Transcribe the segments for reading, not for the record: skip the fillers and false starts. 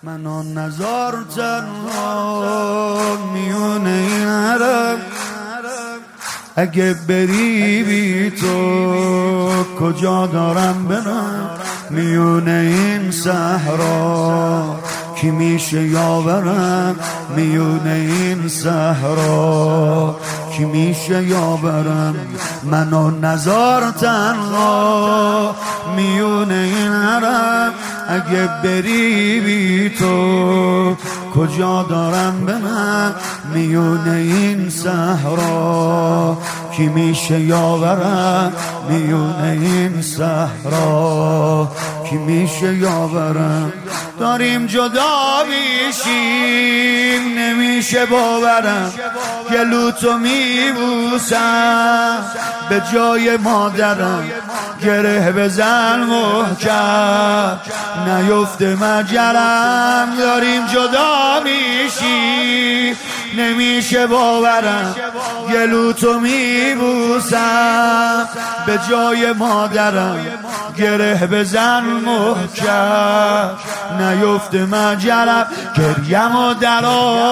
من آن نزار تنها میون این حرم، اگه بری بی تو کجا دارم برم؟ میون این صحرا کی میشه یاورم؟ میون این صحرا کی میشه یاورم؟ من و نزار تنها میون این حرم، اگه بری بی تو کجا دارم برم؟ میون این صحرا کی میشه یاورم؟ میون این صحرا کی میشه یاورم؟ داریم جدا میشیم نمیشه باورم، گلوتو میبوسم به جای مادرم، گره بزن محکم نیفته مجرم. داریم جدا میشیم نمیشه باورم، گلوتو میبوسم به جای مادرم، گره بزن محکم نیفته مجرم. گریمو در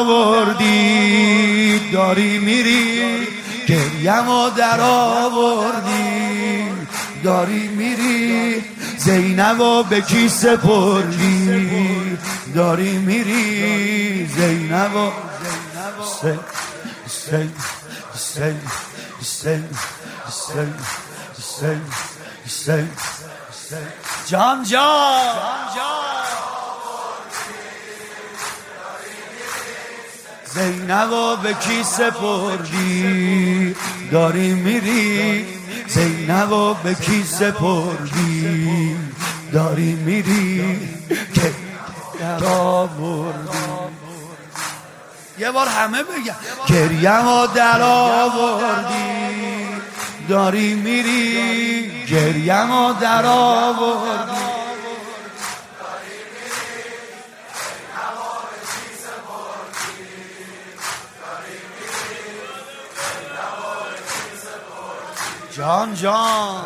آوردی داری میری، گریمو در آوردی داری میری، زینبو به کی سپردی داری میری؟ زینبو جان جان زینبو به کی سپردی داری میری؟ زینبو به کی سپردی داری میری؟ که آوردی یه بار همه بگم گریمو در آوردی داری میری، گریمو در آوردی جان جان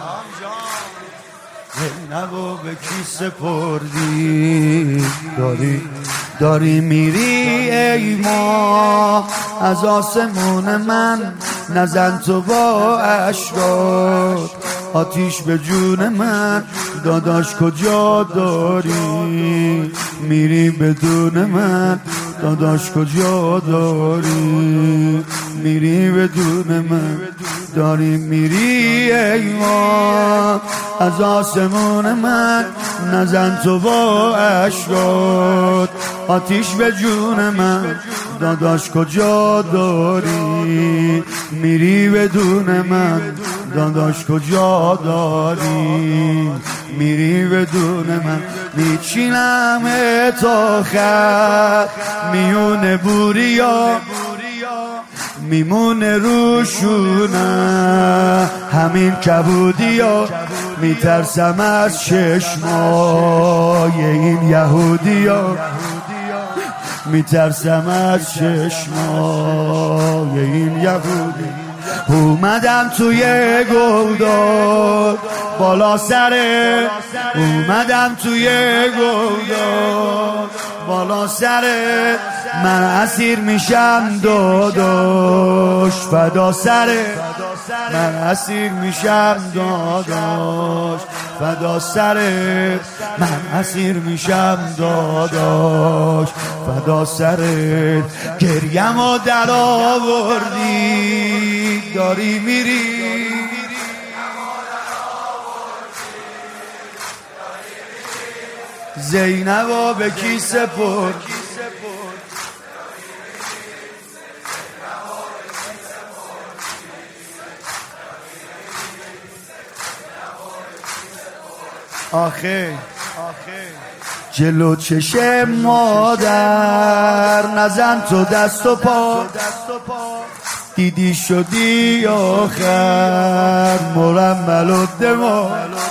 زینبو به کی سپردی داری میری؟ ای ما از آسمون من نزن تو با اشکات آتیش به جون من، داداش کجا داری میری بدون من؟ داداش کجا داری میری بدون من؟ داری میری ای ما از آسمون من نزن تو با اشکات آتیش به جون من، داداش کجا داری میری بدون من؟ داداش کجا داری میری بدون من؟ میچینم تا خط میون بوریا میمونه روشونه همین کبودیا، میترسم از چشمای این یهودیا، میترسم از چشمای این یهودی. اومدم توی گلدار بالا سره، اومدم توی گلدار بالا سره، من اسیر میشم داداش فدا سره، من اسیر میشم داداش فدا سره، من اسیر میشم داداش فدا سره. گریمو در آوردی داری میری، زینبو به کی سپرد؟ آخه جلو چشم مادر نزن تو دست و پا، دیدی شدی آخر مرمل و دما،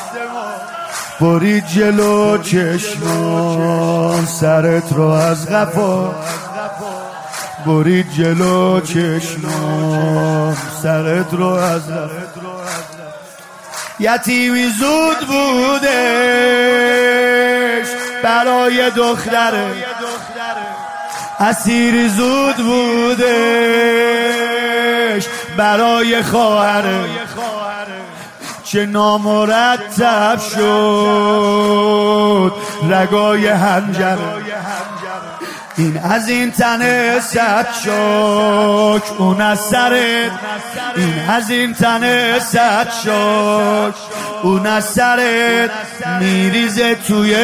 برید جلو چشمان سرت رو از قفا، برید جلو چشمان سرت رو از قفا. یتیمی زود بودش برای دختره، اسیر زود بودش برای خواهره، چه نامرتب شد رگای حنجره. این از این تن صد شک اون از سرت، این از این تن صد شک اون از سرت، میریزه توی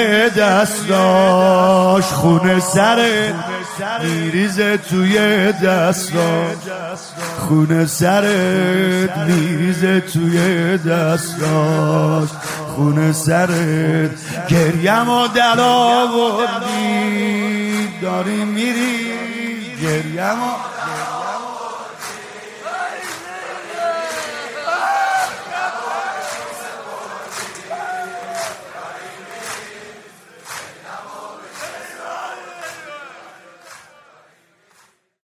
دستاش خون سرت، میریزه توی دستاش خون سرت، میریزه توی دستاش خون سرت. گریم و در آوردی داری میری، گریم و